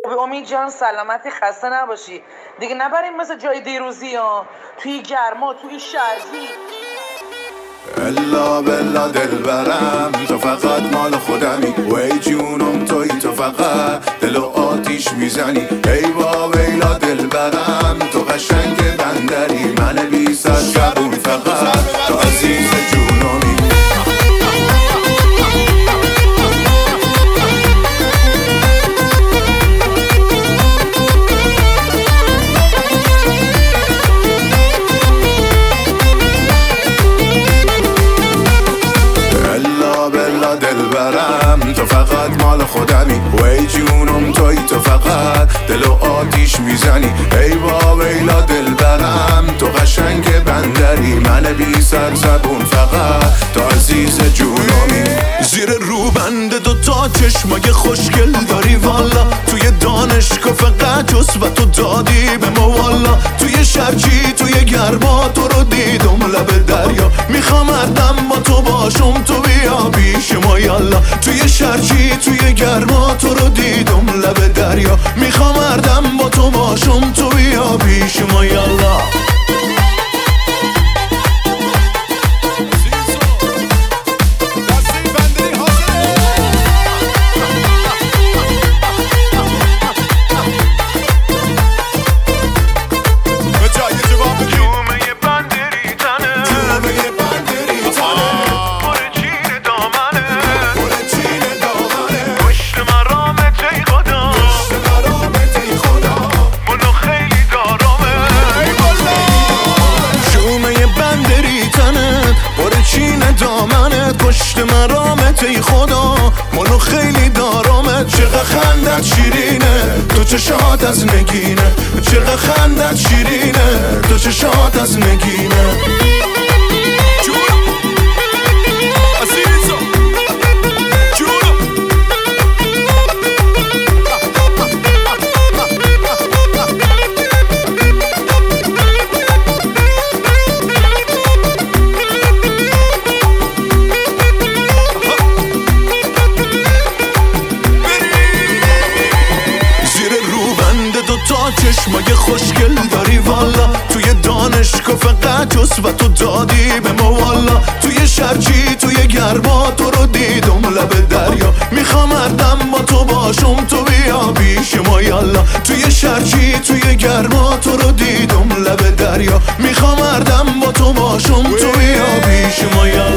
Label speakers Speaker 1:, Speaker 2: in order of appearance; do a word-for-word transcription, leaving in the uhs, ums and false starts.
Speaker 1: امید جان سلامتی، خسته نباشی دیگه. نبریم مثل جای دیروزی ها، توی گرما توی شرجی.
Speaker 2: الا بلا دل برم تو فقط مال خودمی، وی جونم توی تو فقط دل و آتیش میزنی. ای با ویلا دل برم تو قشنگ بندری، من بی سر شبون فقط تو عزیز جونمی. تو فقط مال خودمی، وی جونم توی تو فقط دل و آتیش میزنی. ای با ویلا دل برم تو قشنگ بندری، من بی سر زبون فقط تو عزیز جونمی. زیر روبند دو تا چشمای خوشگل داری والا، توی دانشگاه فقط جز و تو دادی به ما والا. توی شرجی توی گرما تو رو دیدم لب دریا، میخوام هردم با تو باشم تو بیا پیش ما یالا. توی شرجی توی گرما تو رو دیدم لب دریا، میخوام هردم با تو باشم تو بیا پیش ما یالا. دامنت پشت مرامت ای خدا، منو خیلی دارامت. چقدر خندت شیرینه تو چشات از نگینه، چقدر خندت شیرینه تو چشات از نگینه. چشمای خوشگل داری والا، توی دانشگاه فقط جز و تو دادی به ما والا. توی شرجی توی گرما تو رو دیدم لب دریا، میخوام هردم با تو باشم تو بیا پیش ما یالا. توی شرجی توی گرما تو رو دیدم لب دریا، میخوام هردم با تو باشم تو بیا پیش ما یالا.